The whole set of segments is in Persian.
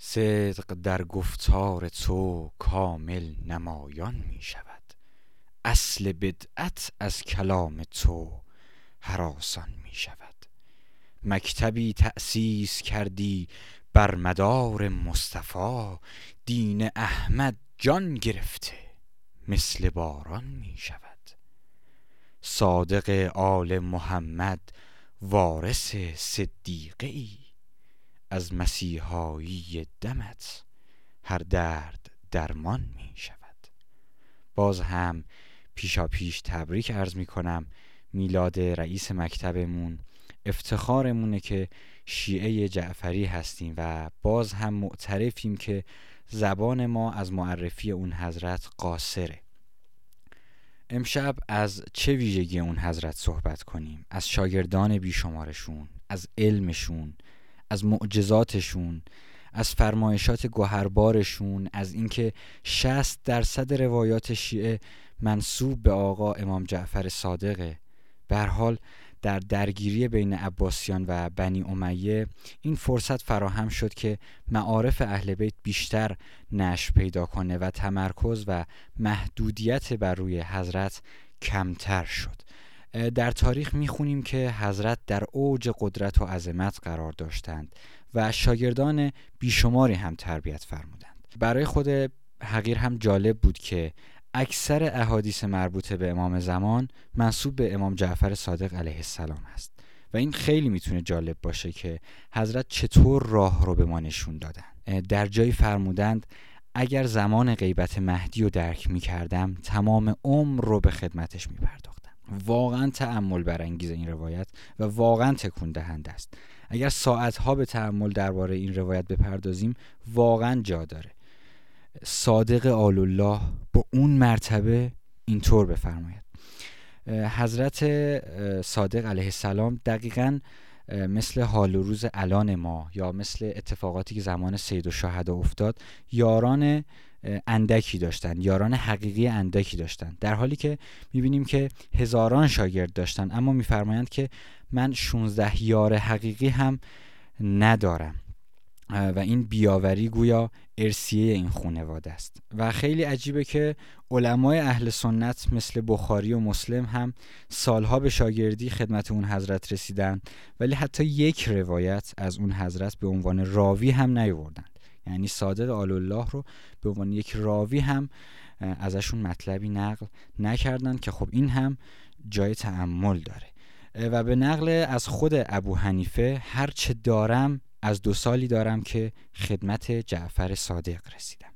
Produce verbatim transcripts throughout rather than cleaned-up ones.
صدق در گفتار تو کامل نمایان می شود. اصل بدعت از کلام تو هراسان می شود. مکتبی تأسیس کردی بر مدار مصطفی، دین احمد جان گرفته مثل باران می شود. صادق آل محمد وارث صدیقه ای، از مسیحایی دمت هر درد درمان می شود. باز هم پیشا پیش تبریک عرض می کنم میلاد رئیس مکتبمون. افتخارمونه که شیعه جعفری هستیم و باز هم معترفیم که زبان ما از معرفی اون حضرت قاصره. امشب از چه ویژگی اون حضرت صحبت کنیم؟ از شاگردان بیشمارشون، از علمشون، از معجزاتشون، از فرمایشات گوهربارشون، از اینکه شصت درصد روایات شیعه منسوب به آقا امام جعفر صادقه. به هر حال در درگیری بین عباسیان و بنی امیه این فرصت فراهم شد که معارف اهل بیت بیشتر نشر پیدا کنه و تمرکز و محدودیت بر روی حضرت کمتر شد. در تاریخ میخونیم که حضرت در اوج قدرت و عظمت قرار داشتند و شاگردان بیشماری هم تربیت فرمودند. برای خود حقیر هم جالب بود که اکثر احادیث مربوطه به امام زمان منسوب به امام جعفر صادق علیه السلام است و این خیلی میتونه جالب باشه که حضرت چطور راه رو به ما نشون دادن. در جایی فرمودند اگر زمان غیبت مهدی رو درک میکردم تمام عمر رو به خدمتش میپرداختم. واقعا تأمل برانگیز این روایت و واقعا تکون دهنده است. اگر ساعتها به تأمل درباره این روایت بپردازیم واقعا جا داره. صادق آل الله با اون مرتبه اینطور بفرماید. حضرت صادق علیه السلام دقیقاً مثل حال و روز الان ما یا مثل اتفاقاتی که زمان سید الشهدا افتاد یاران اندکی داشتن، یاران حقیقی اندکی داشتن، در حالی که میبینیم که هزاران شاگرد داشتن، اما میفرمایند که من شانزده یار حقیقی هم ندارم و این بیاوری گویا ارثیه این خانواده است. و خیلی عجیبه که علمای اهل سنت مثل بخاری و مسلم هم سالها به شاگردی خدمت اون حضرت رسیدن ولی حتی یک روایت از اون حضرت به عنوان راوی هم نیاوردند. یعنی صادق آل الله رو به عنوان یک راوی هم ازشون مطلبی نقل نکردن که خب این هم جای تأمل داره. و به نقل از خود ابو حنیفه هر چه دارم از دو سالی دارم که خدمت جعفر صادق رسیدم.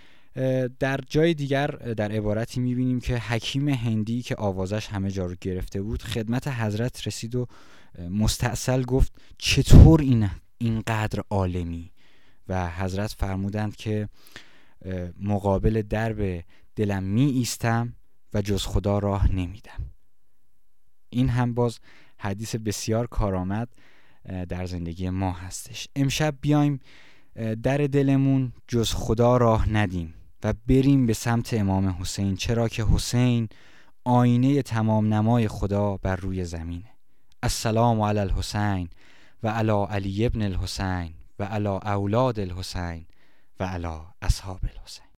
در جای دیگر در عبارتی میبینیم که حکیم هندی که آوازش همه جا رو گرفته بود خدمت حضرت رسید و مستأصل گفت چطور این اینقدر عالمی؟ و حضرت فرمودند که مقابل درب دلم می ایستم و جز خدا راه نمیدم. این هم باز حدیث بسیار کارآمد در زندگی ما هستش. امشب بیایم در دلمون جز خدا راه ندیم و بریم به سمت امام حسین، چرا که حسین آینه تمام نمای خدا بر روی زمینه. السلام علی الحسین و علی علی ابن الحسین و علی اولاد الحسین و علی اصحاب الحسین.